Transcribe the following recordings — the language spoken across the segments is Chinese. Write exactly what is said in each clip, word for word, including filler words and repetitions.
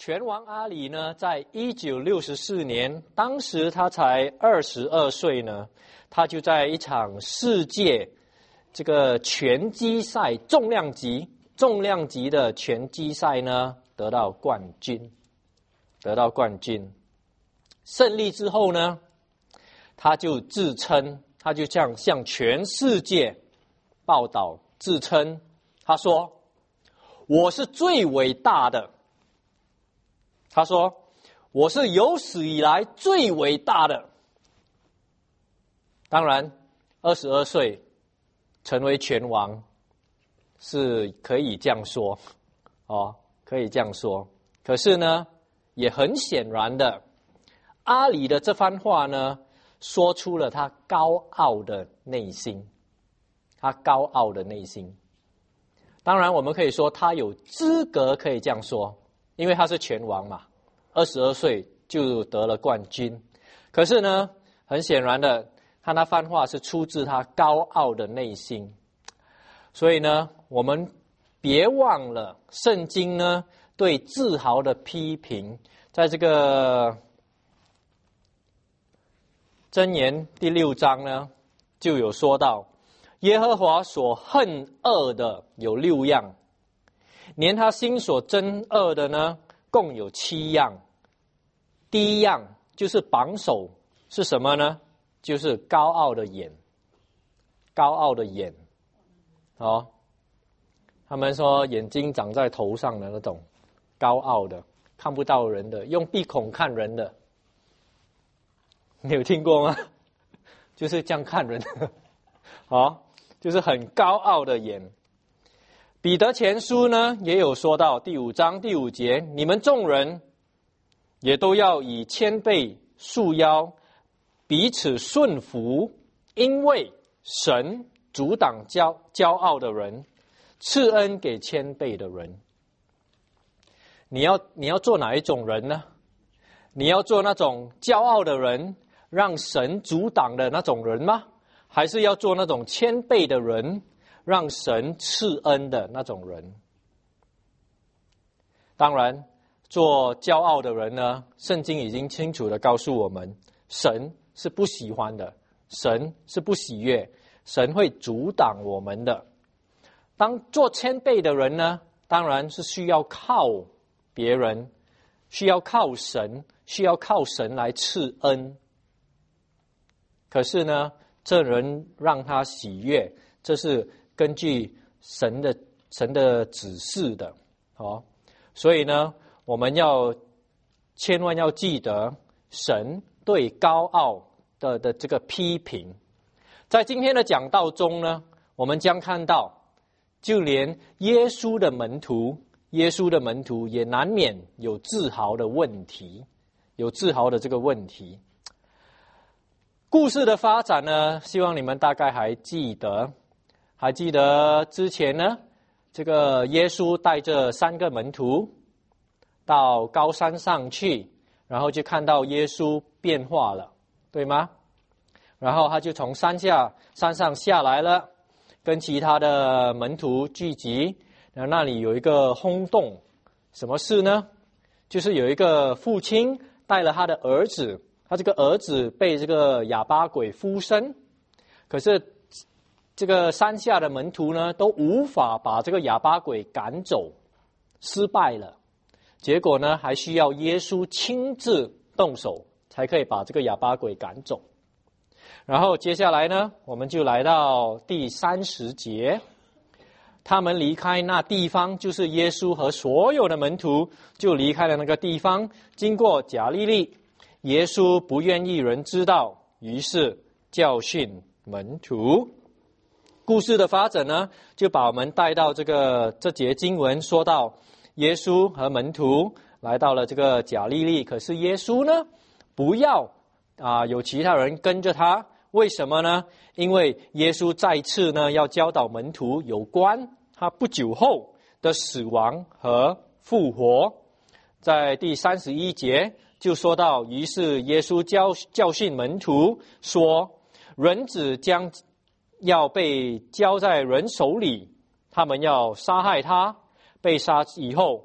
拳王阿里呢，在一九六四年，当时他才二十二岁呢，他就在一场世界这个拳击赛重量级重量级的拳击赛呢，得到冠军，得到冠军。胜利之后呢，他就自称，他就向向全世界报道，自称，他说：“我是最伟大的。”他说：“我是有史以来最伟大的。”当然，二十二岁成为拳王是可以这样说，哦，可以这样说。可是呢，也很显然的，阿里的这番话呢，说出了他高傲的内心，他高傲的内心。当然，我们可以说他有资格可以这样说。因为他是拳王嘛，二十二岁就得了冠军。可是呢，很显然的，他那番话是出自他高傲的内心。所以呢，我们别忘了圣经呢对自豪的批评，在这个箴言第六章呢就有说到，耶和华所恨恶的有六样，连他心所憎恶的呢，共有七样。第一样就是榜首是什么呢？就是高傲的眼，高傲的眼。哦，他们说眼睛长在头上的那种高傲的，看不到人的，用鼻孔看人的，你有听过吗？就是这样看人的，哦，就是很高傲的眼。彼得前书呢也有说到第五章第五节，你们众人也都要以谦卑束腰，彼此顺服，因为神阻挡骄骄傲的人，赐恩给谦卑的人。你要你要做哪一种人呢？你要做那种骄傲的人，让神阻挡的那种人吗？还是要做那种谦卑的人，让神赐恩的那种人？当然，做骄傲的人呢，圣经已经清楚地告诉我们，神是不喜欢的，神是不喜悦，神会阻挡我们的。当做谦卑的人呢，当然是需要靠别人，需要靠神，需要靠神来赐恩。可是呢，这人让他喜悦，这是根据神的神的指示的，哦，所以呢，我们要千万要记得神对高傲的的这个批评。在今天的讲道中呢，我们将看到，就连耶稣的门徒，耶稣的门徒也难免有自豪的问题，有自豪的这个问题。故事的发展呢，希望你们大概还记得，还记得之前呢，这个耶稣带着三个门徒到高山上去，然后就看到耶稣变化了，对吗？然后他就从山下山上下来了，跟其他的门徒聚集，然后那里有一个轰动，什么事呢？就是有一个父亲带了他的儿子，他这个儿子被这个哑巴鬼附身，可是这个山下的门徒呢，都无法把这个哑巴鬼赶走，失败了。结果呢，还需要耶稣亲自动手，才可以把这个哑巴鬼赶走。然后接下来呢，我们就来到第三十节，他们离开那地方，就是耶稣和所有的门徒就离开了那个地方，经过加利利。耶稣不愿意人知道，于是教训门徒。故事的发展呢，就把我们带到这个这节经文说到，耶稣和门徒来到了这个加利利，可是耶稣呢，不要啊有其他人跟着他，为什么呢？因为耶稣再次呢要教导门徒有关他不久后的死亡和复活。在第三十一节就说到，于是耶稣教教训门徒说，人子将要被交在人手里，他们要杀害他，被杀以后，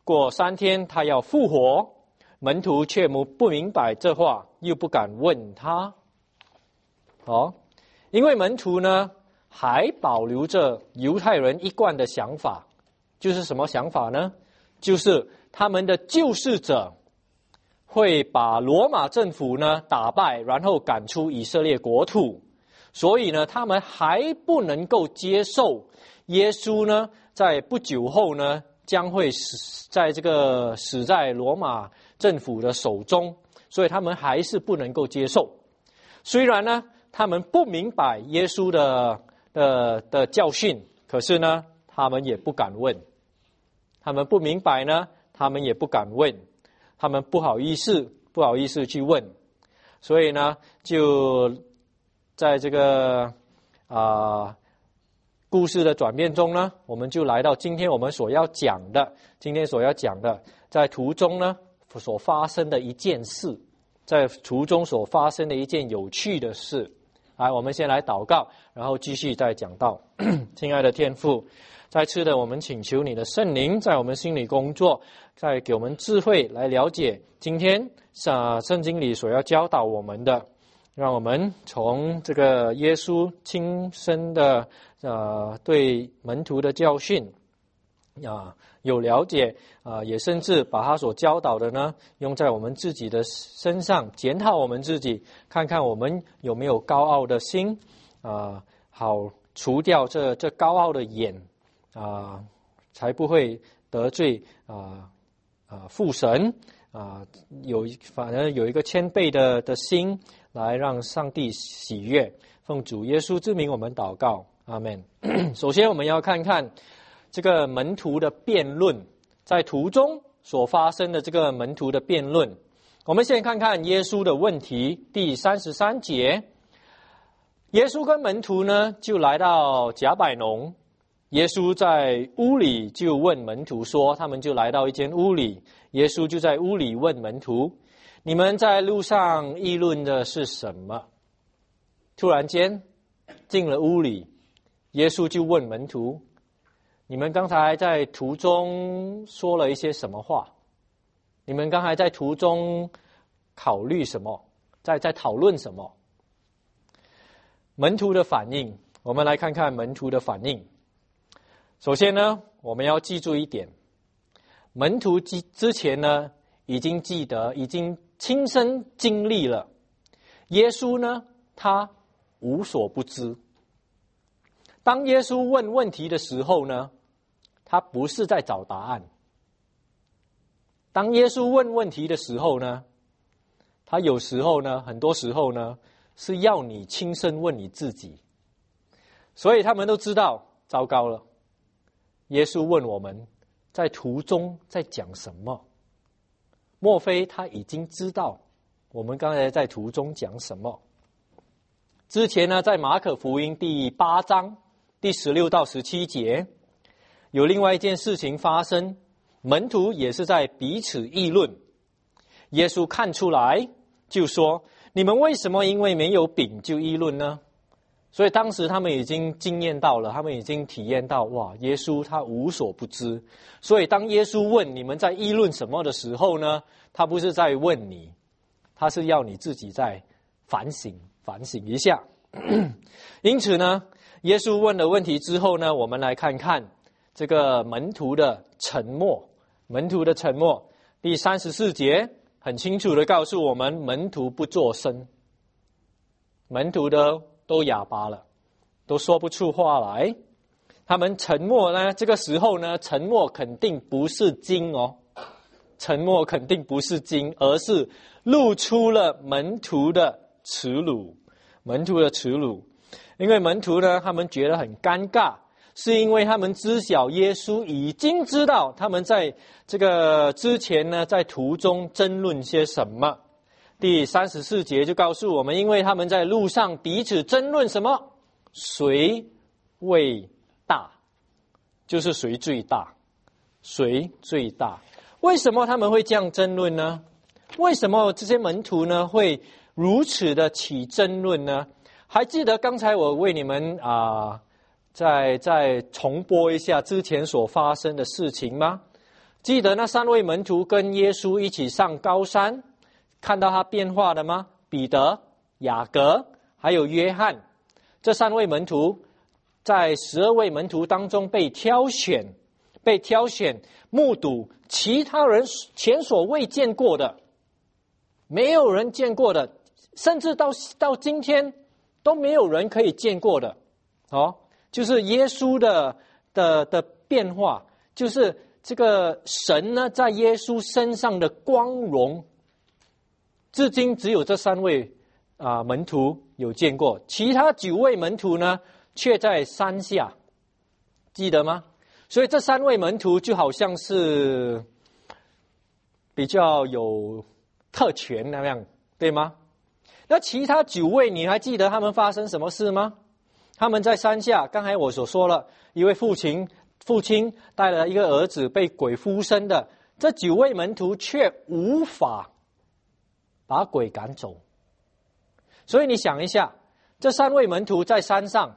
过三天他要复活，门徒却不明白这话，又不敢问他。哦，因为门徒呢还保留着犹太人一贯的想法，就是什么想法呢？就是他们的救世者会把罗马政府呢打败，然后赶出以色列国土。所以呢，他们还不能够接受耶稣呢，在不久后呢，将会死在这个死在罗马政府的手中，所以他们还是不能够接受。虽然呢，他们不明白耶稣的的的教训，可是呢，他们也不敢问。他们不明白呢，他们也不敢问，他们不好意思，不好意思去问，所以呢，就在这个啊、呃、故事的转变中呢，我们就来到今天我们所要讲的，今天所要讲的，在途中呢所发生的一件事，在途中所发生的一件有趣的事。来，我们先来祷告，然后继续再讲到。亲爱的天父，再次的我们请求你的圣灵在我们心里工作，再给我们智慧来了解今天啊圣经里所要教导我们的。让我们从这个耶稣亲身的呃对门徒的教训啊有了解啊，也甚至把他所教导的呢用在我们自己的身上，检讨我们自己，看看我们有没有高傲的心啊，好除掉这这高傲的眼啊，才不会得罪啊啊父神啊，有反而有一个谦卑的的心。来让上帝喜悦，奉主耶稣之名我们祷告，阿们。首先我们要看看这个门徒的辩论，在途中所发生的这个门徒的辩论。我们先看看耶稣的问题，第三十三节，耶稣跟门徒呢就来到甲百农，耶稣在屋里就问门徒说，他们就来到一间屋里，耶稣就在屋里问门徒，你们在路上议论的是什么？突然间进了屋里，耶稣就问门徒，你们刚才在途中说了一些什么话？你们刚才在途中考虑什么？在在讨论什么？门徒的反应，我们来看看门徒的反应。首先呢，我们要记住一点，门徒之之前呢已经记得，已经亲身经历了，耶稣呢他无所不知。当耶稣问问题的时候呢，他不是在找答案。当耶稣问问题的时候呢，他有时候呢，很多时候呢，是要你亲身问你自己。所以他们都知道，糟糕了，耶稣问我们在途中在讲什么？莫非他已经知道我们刚才在途中讲什么？之前呢，在马可福音第八章第十六到十七节，有另外一件事情发生，门徒也是在彼此议论。耶稣看出来，就说：“你们为什么因为没有饼就议论呢？”所以当时他们已经经验到了，他们已经体验到，哇，耶稣他无所不知。所以当耶稣问你们在议论什么的时候呢，他不是在问你，他是要你自己在反省反省一下。因此呢，耶稣问了问题之后呢，我们来看看这个门徒的沉默。门徒的沉默，第三十四节很清楚的告诉我们，门徒不作声，门徒的都哑巴了，都说不出话来。他们沉默呢，这个时候呢，沉默肯定不是惊哦，沉默肯定不是惊，而是露出了门徒的耻辱，门徒的耻辱。因为门徒呢，他们觉得很尴尬，是因为他们知晓耶稣已经知道他们在这个之前呢，在途中争论些什么。第三十四节就告诉我们，因为他们在路上彼此争论什么？谁为大？就是谁最大？谁最大？为什么他们会这样争论呢？为什么这些门徒呢会如此的起争论呢？还记得刚才我为你们啊、呃，再再重播一下之前所发生的事情吗？ 记得那三位门徒跟耶稣一起上高山，看到他变化的吗？彼得、雅各还有约翰，这三位门徒在十二位门徒当中被挑选，被挑选目睹其他人前所未见过的，没有人见过的，甚至到到今天都没有人可以见过的。哦，就是耶稣的的的变化，就是这个神呢在耶稣身上的光荣，至今只有这三位啊、呃、门徒有见过，其他九位门徒呢却在山下，记得吗？所以这三位门徒就好像是比较有特权那样，对吗？那其他九位你还记得他们发生什么事吗？他们在山下，刚才我所说了，一位父亲父亲带了一个儿子被鬼附身的，这九位门徒却无法把鬼赶走。所以你想一下，这三位门徒在山上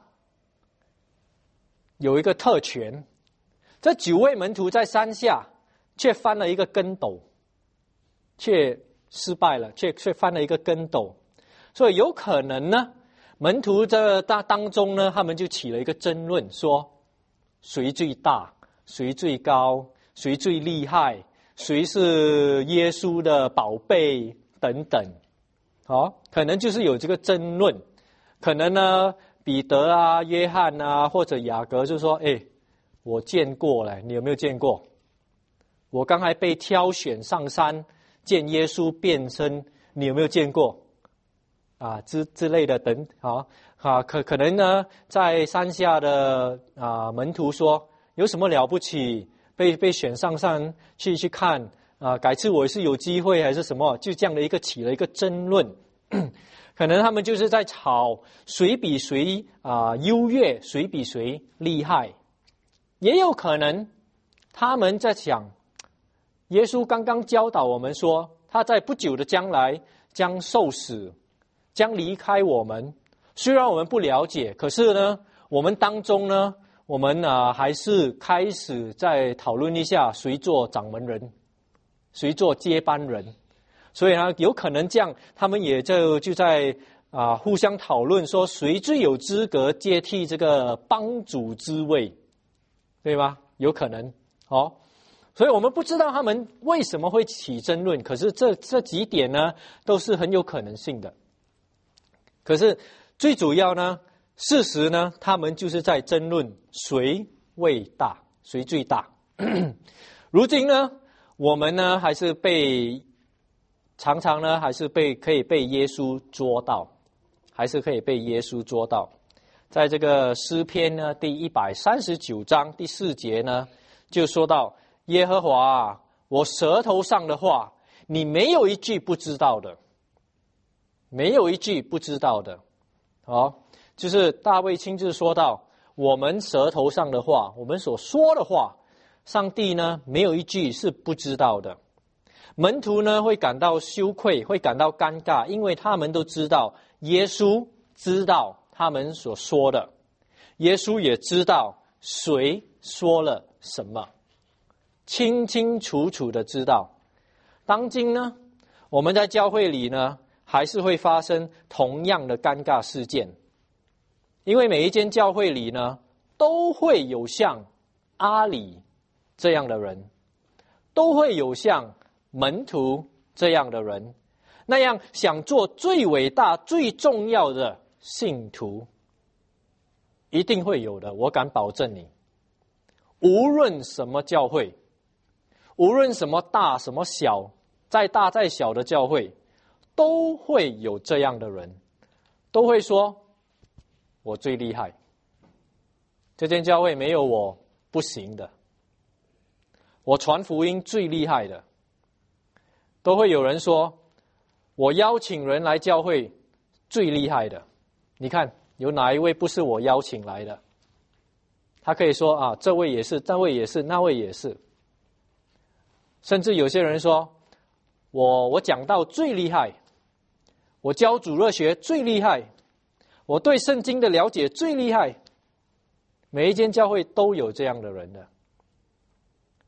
有一个特权，这九位门徒在山下却翻了一个跟斗，却失败了，却却翻了一个跟斗。所以有可能呢，门徒这当当中呢，他们就起了一个争论，说谁最大，谁最高，谁最厉害，谁是耶稣的宝贝等等。哦，可能就是有这个争论。可能呢，彼得啊、约翰啊或者雅各就说：哎，我见过了，你有没有见过？我刚才被挑选上山见耶稣变身，你有没有见过？啊，之之类的等，好啊，可可能呢，在山下的啊门徒说，有什么了不起？被被选上山去去看啊，改次我是有机会还是什么？就这样的一个起了一个争论，可能他们就是在吵谁比谁啊优越，谁比谁厉害，也有可能他们在想，耶稣刚刚教导我们说，他在不久的将来将受死。将离开我们，虽然我们不了解，可是呢，我们当中呢，我们啊还是开始在讨论一下谁做掌门人，谁做接班人。所以呢，有可能这样，他们也就就在啊互相讨论说，谁最有资格接替这个帮主之位，对吗？有可能，哦。所以我们不知道他们为什么会起争论，可是这这几点呢，都是很有可能性的。可是最主要呢，事实呢，他们就是在争论谁为大，谁最大。如今呢，我们呢还是被常常呢还是被可以被耶稣捉到，还是可以被耶稣捉到。在这个诗篇呢第一百三十九章第四节呢，就说到耶和华啊，我舌头上的话，你没有一句不知道的。没有一句不知道的，哦，就是大卫亲自说到，我们舌头上的话，我们所说的话，上帝呢没有一句是不知道的。门徒呢会感到羞愧，会感到尴尬，因为他们都知道耶稣知道他们所说的，耶稣也知道谁说了什么，清清楚楚的知道。当今呢，我们在教会里呢，还是会发生同样的尴尬事件，因为每一间教会里呢，都会有像阿里这样的人，都会有像门徒这样的人，那样想做最伟大、最重要的信徒，一定会有的，我敢保证你。无论什么教会，无论什么大什么小，再大再小的教会，都会有这样的人，都会说我最厉害，这间教会没有我不行的，我传福音最厉害的。都会有人说我邀请人来教会最厉害的。你看有哪一位不是我邀请来的？他可以说啊，这位也是，这位也是，那位也是。甚至有些人说我我讲道最厉害，我教主日学最厉害，我对圣经的了解最厉害。每一间教会都有这样的人的。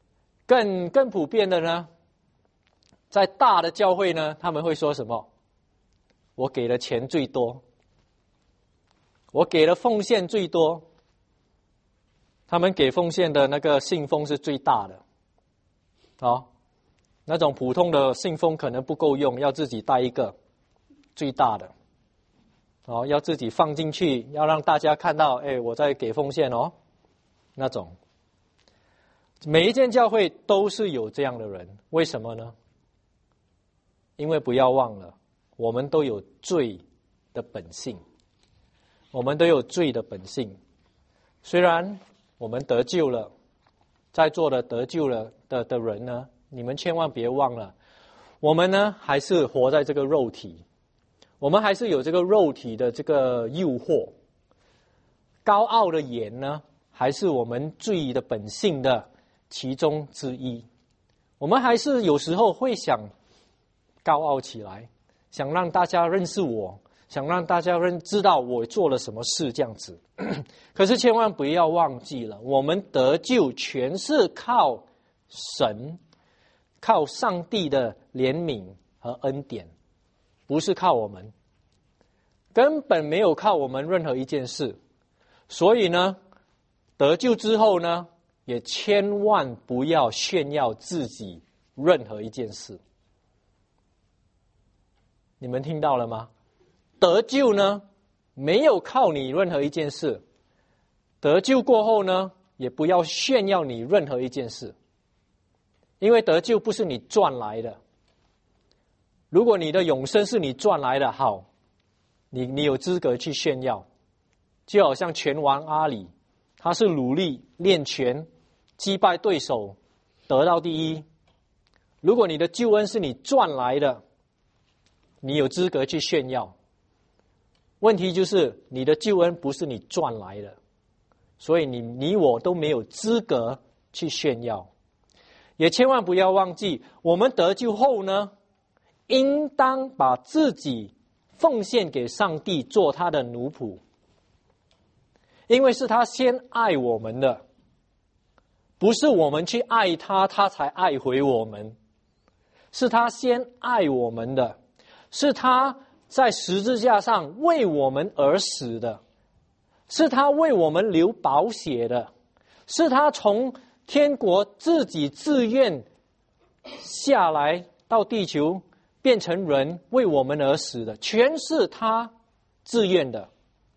更更普遍的呢，在大的教会呢，他们会说什么？我给的钱最多，我给的奉献最多。他们给奉献的那个信封是最大的，哦，那种普通的信封可能不够用，要自己带一个最大的，哦，要自己放进去，要让大家看到，哎，我在给奉献哦，那种。每一间教会都是有这样的人，为什么呢？因为不要忘了，我们都有罪的本性，我们都有罪的本性。虽然我们得救了，在座的得救了的的人呢，你们千万别忘了，我们呢还是活在这个肉体，我们还是有这个肉体的这个诱惑。高傲的眼呢，还是我们罪的本性的其中之一。我们还是有时候会想高傲起来，想让大家认识我，想让大家认知道我做了什么事这样子。可是千万不要忘记了，我们得救全是靠神，靠上帝的怜悯和恩典，不是靠我们，根本没有靠我们任何一件事。所以呢，得救之后呢，也千万不要炫耀自己任何一件事。你们听到了吗？得救呢，没有靠你任何一件事。得救过后呢，也不要炫耀你任何一件事。因为得救不是你赚来的。如果你的永生是你赚来的，好，你你有资格去炫耀。就好像拳王阿里，他是努力练拳，击败对手，得到第一。如果你的救恩是你赚来的，你有资格去炫耀。问题就是你的救恩不是你赚来的，所以你你我都没有资格去炫耀。也千万不要忘记，我们得救后呢，应当把自己奉献给上帝，做他的奴仆。因为是他先爱我们的，不是我们去爱他，他才爱回我们。是他先爱我们的，是他在十字架上为我们而死的，是他为我们流宝血的，是他从天国自己自愿下来到地球变成人为我们而死的，全是他自愿的。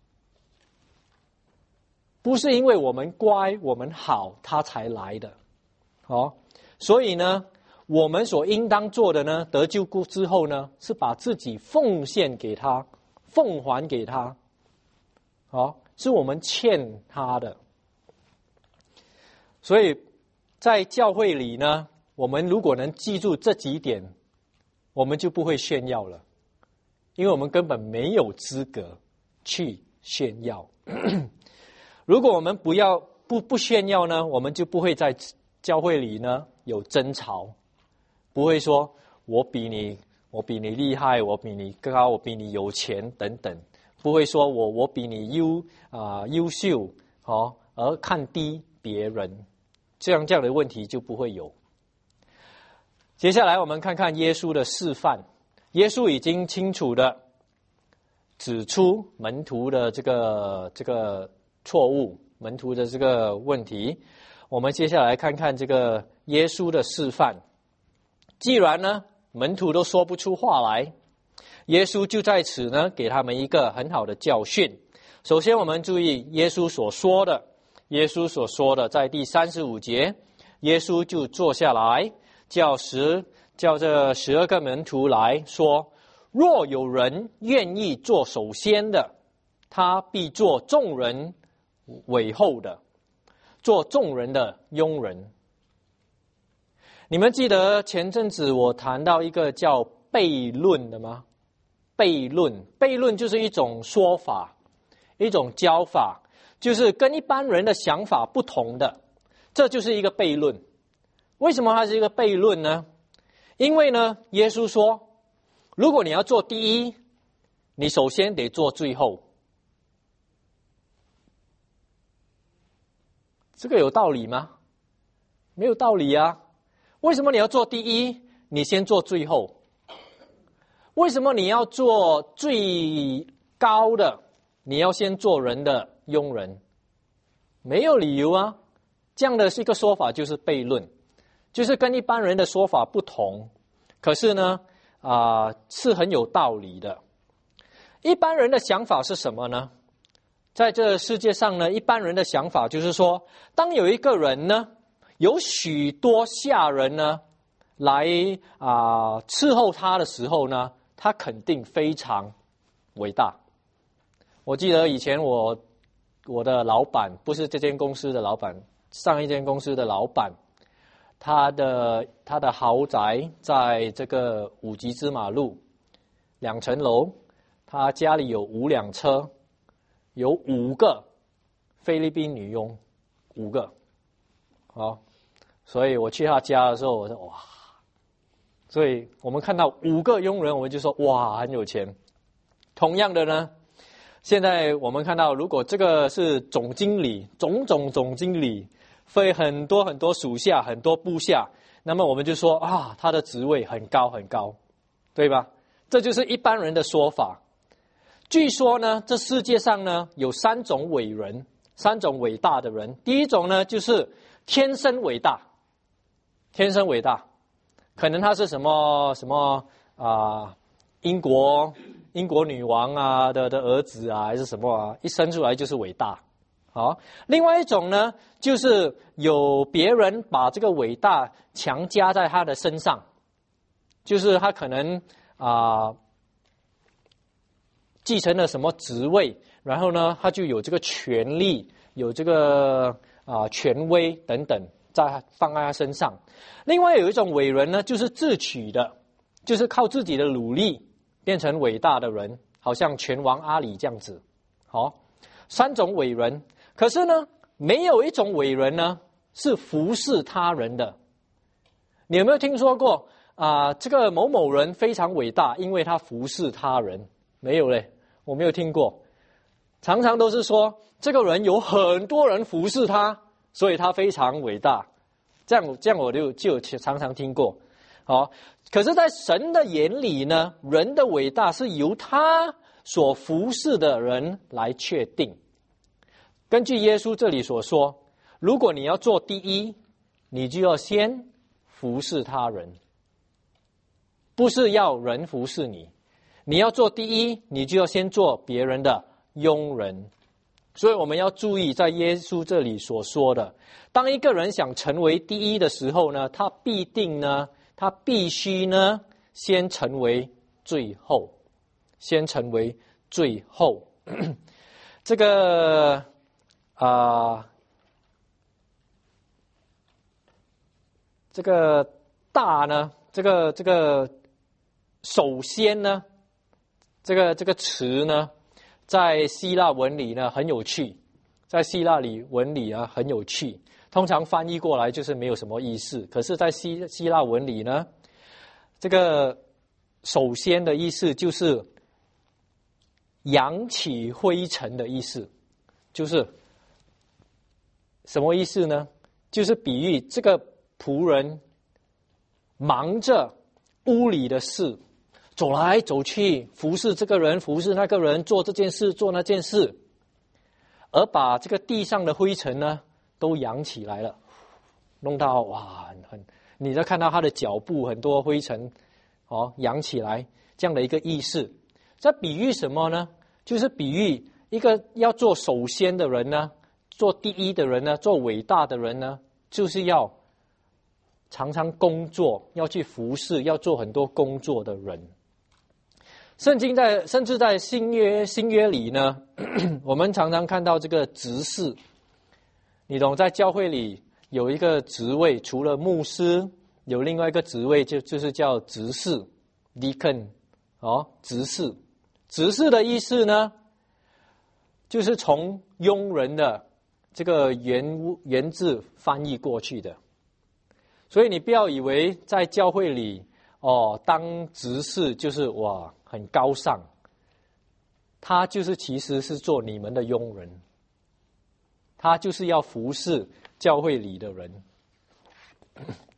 不是因为我们乖我们好他才来的。哦，所以呢，我们所应当做的呢，得救之后呢，是把自己奉献给他，奉还给他。哦，是我们欠他的。所以在教会里呢，我们如果能记住这几点，我们就不会炫耀了，因为我们根本没有资格去炫耀。如果我们不要不不炫耀呢，我们就不会在教会里呢有争吵，不会说我比你我比你厉害，我比你高，我比你有钱等等，不会说我我比你优啊、呃、优秀哦，而看低别人，这样这样的问题就不会有。接下来我们看看耶稣的示范，耶稣已经清楚的指出门徒的这个这个。错误，门徒的这个问题，我们接下来看看这个耶稣的示范。既然呢，门徒都说不出话来，耶稣就在此呢，给他们一个很好的教训。首先，我们注意耶稣所说的，耶稣所说的，在第三十五节，耶稣就坐下来，叫十叫这十二个门徒来说：若有人愿意做首先的，他必做众人尾后的，做众人的佣人。你们记得前阵子我谈到一个叫悖论的吗？悖论，悖论就是一种说法，一种教法，就是跟一般人的想法不同的，这就是一个悖论。为什么它是一个悖论呢？因为呢，耶稣说，如果你要做第一，你首先得做最后。这个有道理吗？没有道理啊！ 为什么你要做第一？你先做最后。为什么你要做最高的？你要先做人的佣人？没有理由啊！这样的是一个说法，就是悖论，就是跟一般人的说法不同。可是呢，啊、呃，是很有道理的。一般人的想法是什么呢？在这世界上呢，一般人的想法就是说，当有一个人呢，有许多下人呢，来啊、呃、伺候他的时候呢，他肯定非常伟大。我记得以前我我的老板，不是这间公司的老板，上一间公司的老板，他的他的豪宅在这个五级芝马路，两层楼，他家里有五辆车，有五个菲律宾女佣，五个，好，所以我去他家的时候，我说哇，所以我们看到五个佣人，我们就说哇，很有钱。同样的呢，现在我们看到，如果这个是总经理，总总总经理，分很多很多属下，很多部下，那么我们就说啊，他的职位很高很高，对吧？这就是一般人的说法。据说呢，这世界上呢有三种伟人，三种伟大的人。第一种呢，就是天生伟大，天生伟大，可能他是什么什么啊、呃，英国英国女王啊的的儿子啊，还是什么啊，一生出来就是伟大。好，另外一种呢，就是有别人把这个伟大强加在他的身上，就是他可能啊、呃、继承了什么职位，然后呢，他就有这个权利，有这个啊、呃、权威等等，在放在他身上。另外有一种伟人呢，就是自取的，就是靠自己的努力变成伟大的人，好像拳王阿里这样子。好，三种伟人。可是呢，没有一种伟人呢是服侍他人的。你有没有听说过啊、呃？这个某某人非常伟大，因为他服侍他人？没有嘞，我没有听过。常常都是说这个人有很多人服侍他，所以他非常伟大。这样这样我就就常常听过。好，可是，在神的眼里呢，人的伟大是由他所服侍的人来确定。根据耶稣这里所说，如果你要做第一，你就要先服侍他人，不是要人服侍你。你要做第一，你就要先做别人的佣人。所以我们要注意，在耶稣这里所说的，当一个人想成为第一的时候呢，他必定呢，他必须呢，先成为最后，先成为最后。这个啊、呃，这个大呢，这个这个首先呢，这个这个词呢，在希腊文里呢很有趣，在希腊里文里啊很有趣。通常翻译过来就是没有什么意思，可是，在希希腊文里呢，这个首先的意思就是扬起灰尘的意思，就是什么意思呢？就是比喻这个仆人忙着屋里的事，走来走去，服侍这个人，服侍那个人，做这件事，做那件事，而把这个地上的灰尘呢，都扬起来了，弄到哇，很很，你在看到他的脚步很多灰尘，哦，扬起来这样的一个意思。这比喻什么呢？就是比喻一个要做首先的人呢，做第一的人呢，做伟大的人呢，就是要常常工作，要去服侍，要做很多工作的人。圣经在甚至在新约新约里呢，我们常常看到这个执事，你懂，在教会里有一个职位，除了牧师，有另外一个职位就就是叫执事 deacon 哦，执事。执事的意思呢，就是从佣人的这个原原字翻译过去的。所以你不要以为在教会里哦，当执事就是哇很高尚，他就是其实是做你们的佣人，他就是要服侍教会里的人。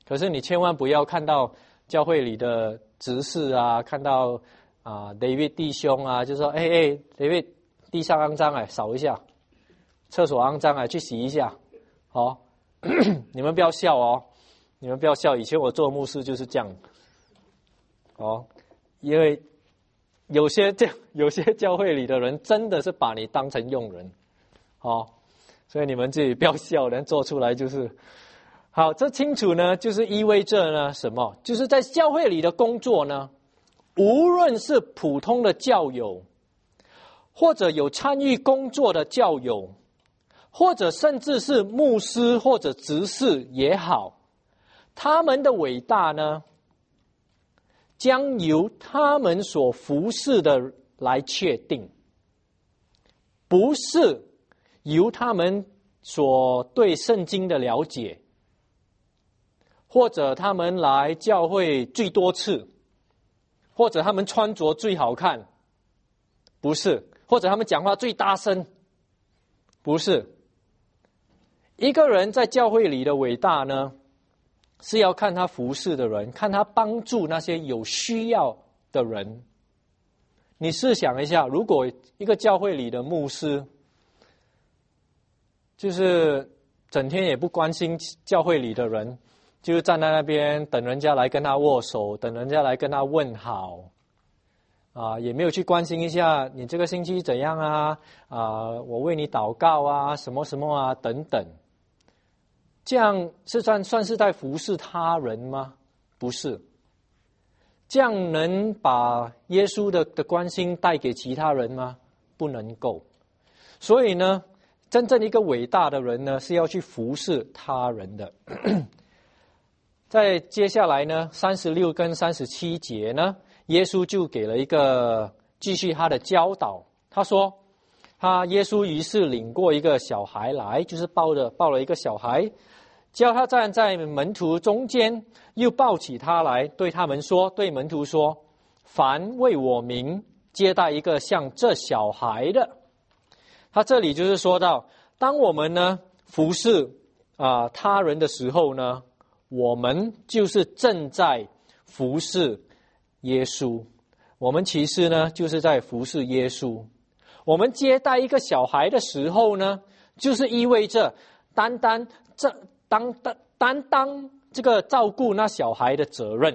可是你千万不要看到教会里的执事啊，看到啊 David 弟兄啊，就说哎哎 David 地上肮脏哎，扫一下，厕所肮脏哎，去洗一下，哦，你们不要笑哦，你们不要笑，以前我做牧师就是这样，哦，因为有些教有些教会里的人真的是把你当成佣人，哦，所以你们自己不要笑，能做出来就是好。这清楚呢，就是意味着呢什么？就是在教会里的工作呢，无论是普通的教友，或者有参与工作的教友，或者甚至是牧师或者执事也好，他们的伟大呢，将由他们所服侍的来确定，不是由他们所对圣经的了解，或者他们来教会最多次，或者他们穿着最好看，不是，或者他们讲话最大声，不是。一个人在教会里的伟大呢，是要看他服侍的人，看他帮助那些有需要的人。你试想一下，如果一个教会里的牧师就是整天也不关心教会里的人，就是站在那边等人家来跟他握手，等人家来跟他问好，啊，也没有去关心一下你这个星期怎样啊，啊，我为你祷告啊，什么什么啊，等等。这样是算算是在服侍他人吗？不是。这样能把耶稣的的关心带给其他人吗？不能够。所以呢，真正一个伟大的人呢，是要去服侍他人的。在接下来呢，三十六跟三十七节呢，耶稣就给了一个继续他的教导。他说，他耶稣于是领过一个小孩来，就是抱着抱了一个小孩，叫他站在门徒中间，又抱起他来，对他们说，对门徒说，凡为我名接待一个像这小孩的。他这里就是说到，当我们呢服侍啊、呃、他人的时候呢，我们就是正在服侍耶稣。我们其实呢就是在服侍耶稣。我们接待一个小孩的时候呢，就是意味着单单这当担担当这个照顾那小孩的责任。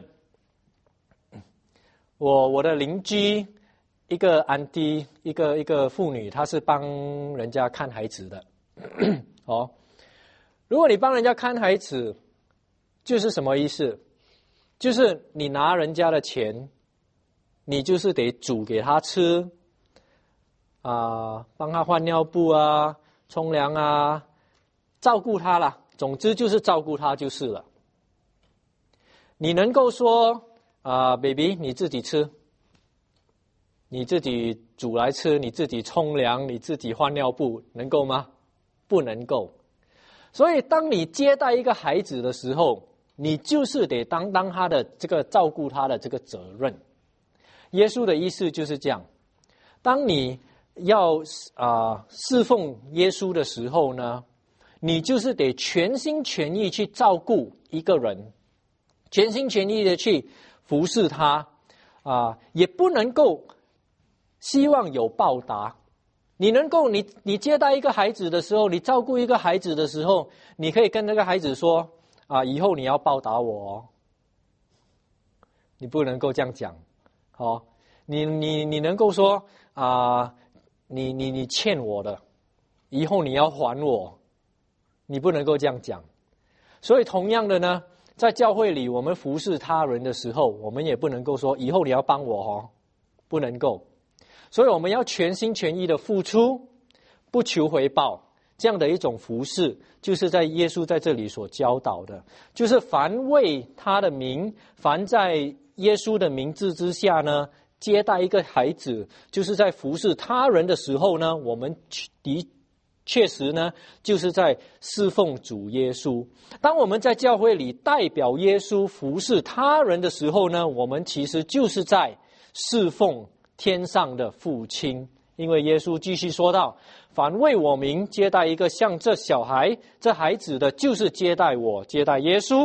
我我的邻居一个安迪，一个一个妇女，她是帮人家看孩子的。哦，如果你帮人家看孩子，就是什么意思？就是你拿人家的钱，你就是得煮给他吃，啊，帮他换尿布啊，冲凉啊，照顾他啦。总之就是照顾他就是了。你能够说啊 ，baby 你自己吃，你自己煮来吃，你自己冲凉，你自己换尿布，能够吗？不能够。所以当你接待一个孩子的时候，你就是得担当他的这个照顾他的这个责任。耶稣的意思就是这样，当你要啊、呃、侍奉耶稣的时候呢，你就是得全心全意去照顾一个人，全心全意的去服侍他啊、呃，也不能够希望有报答。你能够你你接待一个孩子的时候，你照顾一个孩子的时候，你可以跟那个孩子说啊，以后你要报答我哦。你不能够这样讲，哦，你你你能够说啊，你你你欠我的，以后你要还我，你不能够这样讲。所以同样的呢，在教会里我们服侍他人的时候，我们也不能够说以后你要帮我哦，不能够。所以我们要全心全意的付出，不求回报，这样的一种服事，就是在耶稣在这里所教导的，就是凡为他的名，凡在耶稣的名字之下呢，接待一个孩子，就是在服侍他人的时候呢，我们的确实呢，就是在侍奉主耶稣。当我们在教会里代表耶稣服侍他人的时候呢，我们其实就是在侍奉天上的父亲。因为耶稣继续说道，凡为我名接待一个像这小孩这孩子的，就是接待我，接待耶稣。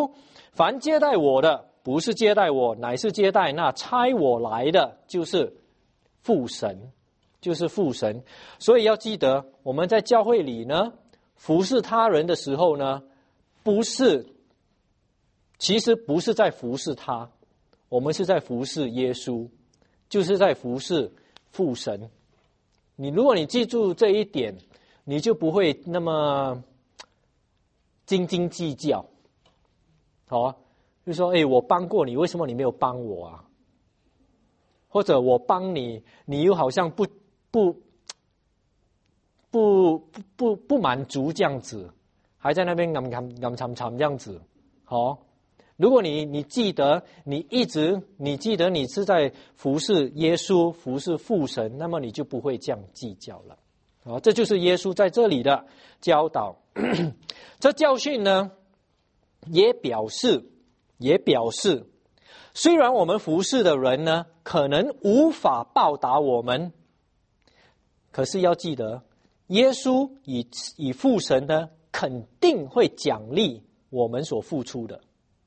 凡接待我的，不是接待我，乃是接待那差我来的，就是父神，就是父神。所以要记得，我们在教会里呢，服侍他人的时候呢，不是，其实不是在服侍他，我们是在服侍耶稣，就是在服侍父神。你如果你记住这一点，你就不会那么斤斤计较。好啊，就说哎，我帮过你，为什么你没有帮我啊？或者我帮你，你又好像不不不不不不满足这样子，还在那边暗暗暗惨惨这样子。好，如果你你记得，你一直你记得你是在服侍耶稣，服侍父神，那么你就不会这样计较了。啊，这就是耶稣在这里的教导。这教训呢，也表示也表示，虽然我们服侍的人呢，可能无法报答我们，可是要记得，耶稣以以父神呢，肯定会奖励我们所付出的，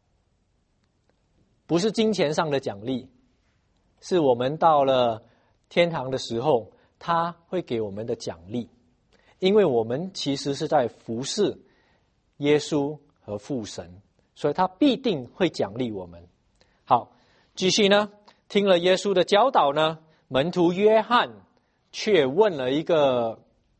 不是金钱上的奖励，是我们到了天堂的时候，他会给我们的奖励，因为我们其实是在服侍耶稣和父神，所以他必定会奖励我们。好，继续呢，听了耶稣的教导呢，门徒约翰却问了一个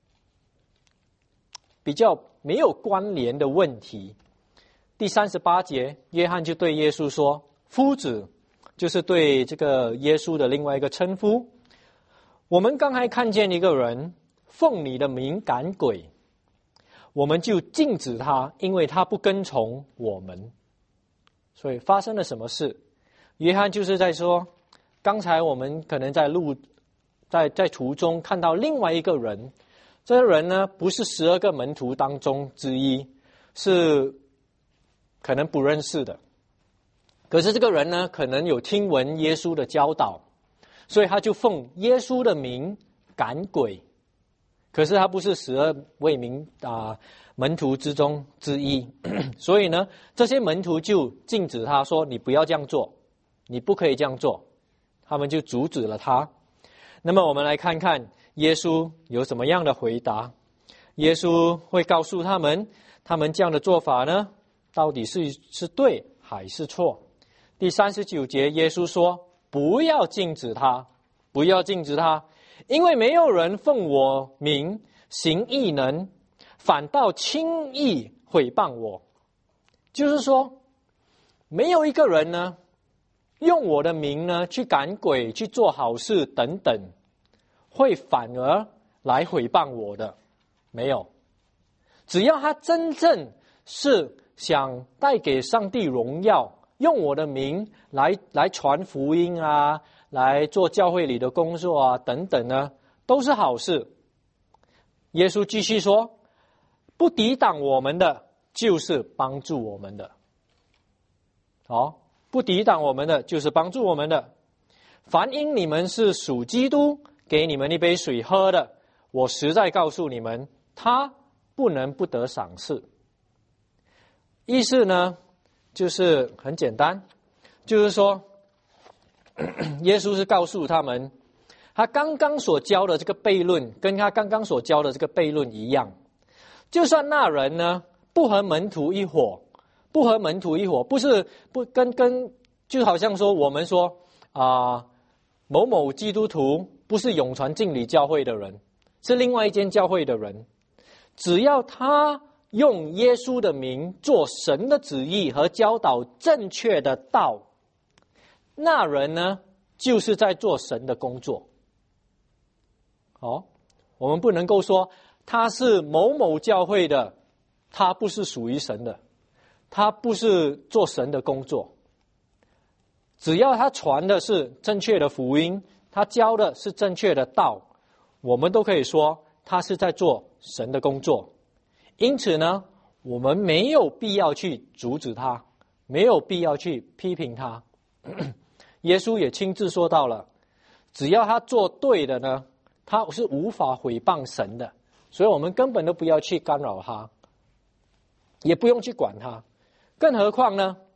比较没有关联的问题。第三十八节，约翰就对耶稣说：“夫子，就是对这个耶稣的另外一个称呼。我们刚才看见一个人奉你的名赶鬼，我们就禁止他，因为他不跟从我们。”所以发生了什么事？约翰就是在说，刚才我们可能在路在在途中看到另外一个人，这个人呢不是十二个门徒当中之一，是可能不认识的。可是这个人呢，可能有听闻耶稣的教导，所以他就奉耶稣的名赶鬼。可是他不是十二位名啊门徒之中之一，所以呢，这些门徒就禁止他说：“你不要这样做，你不可以这样做。”他们就阻止了他。那么我们来看看耶稣有什么样的回答。耶稣会告诉他们，他们这样的做法呢，到底是是对还是错。第三十九节，耶稣说：“不要禁止他，不要禁止他，因为没有人奉我名行异能，反倒轻易毁谤我。”就是说，没有一个人呢，用我的名呢去赶鬼、去做好事等等，会反而来毁谤我的，没有。只要他真正是想带给上帝荣耀，用我的名来来传福音啊，来做教会里的工作啊等等呢，都是好事。耶稣继续说：“不抵挡我们的，就是帮助我们的。”好，不抵挡我们的，就是帮助我们的。凡因你们是属基督，给你们一杯水喝的，我实在告诉你们，他不能不得赏赐。意思呢，就是很简单，就是说，耶稣是告诉他们，他刚刚所教的这个悖论，跟他刚刚所教的这个悖论一样。就算那人呢，不和门徒一伙，不和门徒一伙，不是不跟跟，就好像说我们说啊、呃，某某基督徒不是永传敬礼教会的人，是另外一间教会的人，只要他用耶稣的名做神的旨意和教导正确的道，那人呢，就是在做神的工作。哦，我们不能够说他是某某教会的，他不是属于神的，他不是做神的工作。只要他传的是正确的福音，他教的是正确的道，我们都可以说他是在做神的工作。因此呢，我们没有必要去阻止他，没有必要去批评他。耶稣也亲自说到了，只要他做对的呢，他是无法毁谤神的，所以我们根本都不要去干扰他，也不用去管他。更何况呢，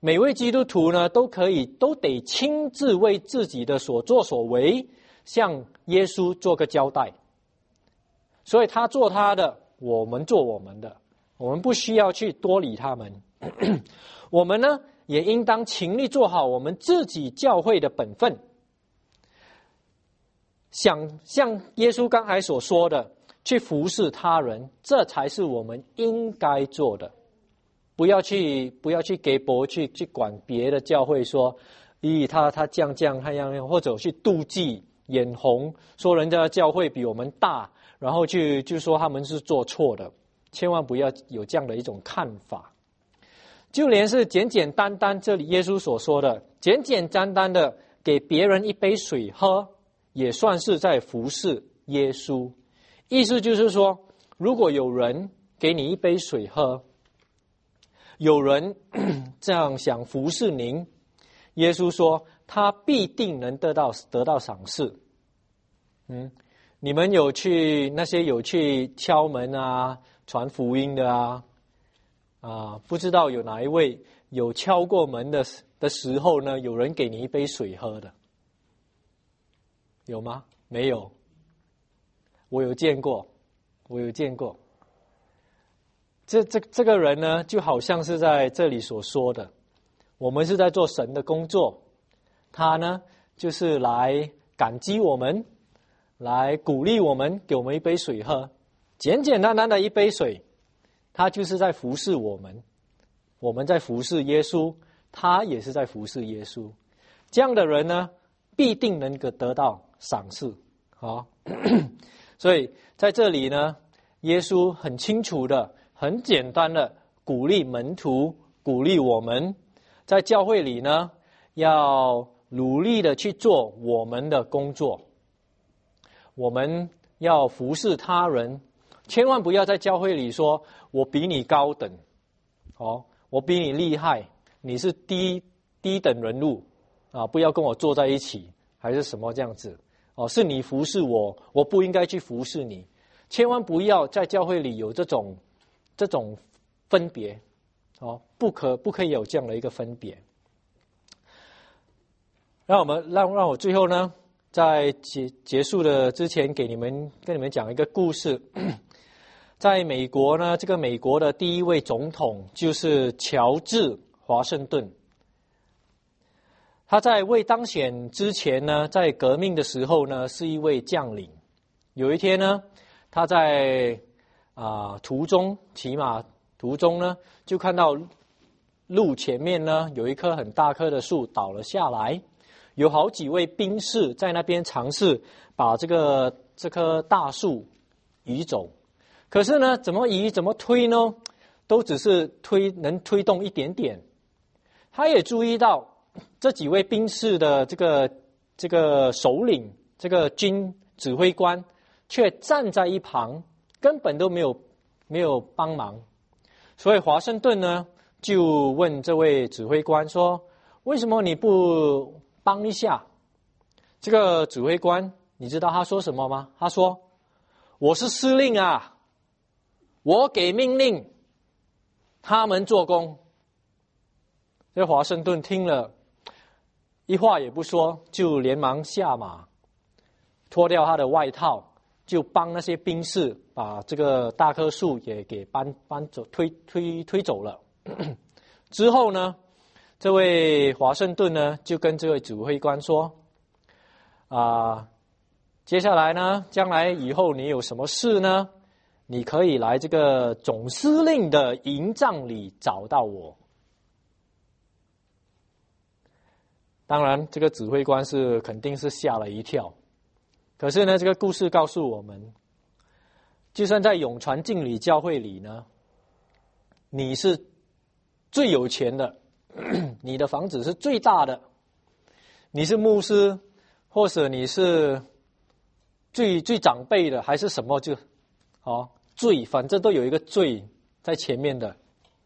每位基督徒呢，都可以都得亲自为自己的所作所为向耶稣做个交代。所以他做他的，我们做我们的，我们不需要去多理他们。我们呢，也应当勤力做好我们自己教会的本分，想像耶稣刚才所说的，去服侍他人，这才是我们应该做的。不要去不要去给博去去管别的教会说，咦，他他这样这样他这样，或者去妒忌眼红，说人家的教会比我们大，然后去就说他们是做错的，千万不要有这样的一种看法。就连是简简单单，这里耶稣所说的简简单单的给别人一杯水喝，也算是在服侍耶稣。意思就是说，如果有人给你一杯水喝，有人这样想服侍您，耶稣说他必定能得到得到赏赐。嗯，你们有去那些有去敲门啊、传福音的啊，啊，不知道有哪一位有敲过门的的时候呢，有人给你一杯水喝的，有吗？没有。我有见过，我有见过。这这这个人呢，就好像是在这里所说的，我们是在做神的工作，他呢就是来感激我们，来鼓励我们，给我们一杯水喝，简简单单的一杯水，他就是在服侍我们，我们在服侍耶稣，他也是在服侍耶稣。这样的人呢，必定能够得到赏赐。好，所以在这里呢，耶稣很清楚的、很简单的鼓励门徒，鼓励我们在教会里呢，要努力的去做我们的工作，我们要服侍他人，千万不要在教会里说我比你高等，哦，我比你厉害，你是低低等人物啊，不要跟我坐在一起，还是什么这样子哦？是你服侍我，我不应该去服侍你，千万不要在教会里有这种这种分别哦，不可不可以有这样的一个分别。让我们让让我最后呢，在结结束的之前，给你们跟你们讲一个故事。在美国呢，这个美国的第一位总统就是乔治华盛顿。他在未当选之前呢，在革命的时候呢，是一位将领。有一天呢，他在啊、呃、途中骑马途中呢，就看到路前面呢有一棵很大棵的树倒了下来，有好几位兵士在那边尝试把这个这棵大树移走。可是呢，怎么移怎么推呢，都只是推能推动一点点。他也注意到这几位兵士的这个这个首领，这个军指挥官却站在一旁，根本都没有没有帮忙。所以华盛顿呢就问这位指挥官说：“为什么你不帮一下？”这个指挥官，你知道他说什么吗？他说：“我是司令啊，我给命令，他们做工。”这华盛顿听了，一话也不说，就连忙下马，脱掉他的外套，就帮那些兵士把这个大棵树也给搬搬走、推推推走了。之后呢，这位华盛顿呢就跟这位指挥官说：“啊、呃，接下来呢，将来以后你有什么事呢，你可以来这个总司令的营帐里找到我。”当然，这个指挥官是肯定是吓了一跳。可是呢，这个故事告诉我们，就算在永传敬礼教会里呢，你是最有钱的，你的房子是最大的，你是牧师，或者你是最最长辈的，还是什么就哦最，反正都有一个最在前面的，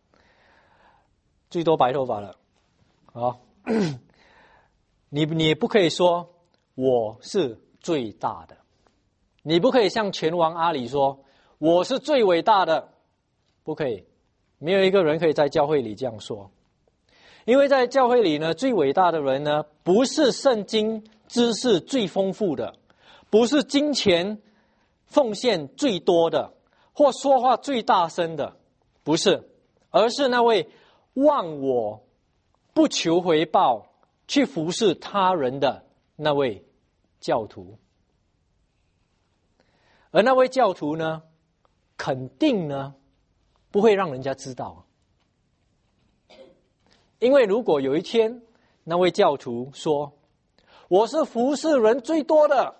最多白头发了，哦。你你也不可以说我是最大的，你不可以像拳王阿里说我是最伟大的，不可以，没有一个人可以在教会里这样说。 因为在教会里呢，最伟大的人呢，不是圣经知识最丰富的，不是金钱奉献最多的，或说话最大声的，不是，而是那位忘我、不求回报、去服侍他人的那位教徒。而那位教徒呢，肯定呢，不会让人家知道。因为如果有一天那位教徒说，我是服侍人最多的，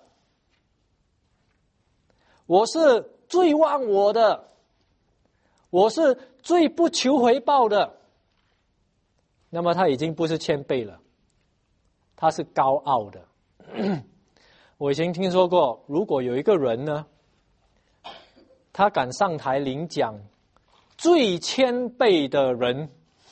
我是最忘我的，我是最不求回报的，那么他已经不是谦卑了，他是高傲的。我以前听说过，如果有一个人呢，他敢上台领奖，最谦卑的人，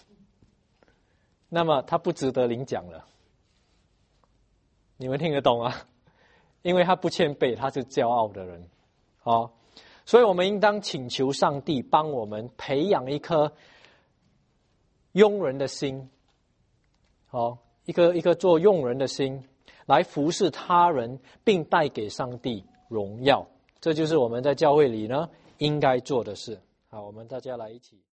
那么他不值得领奖了。你们听得懂啊？因为他不谦卑，他是骄傲的人。好，所以我们应当请求上帝帮我们培养一颗用人的心，好，一个一个做用人的心，来服侍他人，并带给上帝荣耀。这就是我们在教会里呢应该做的事。好，我们大家来一起。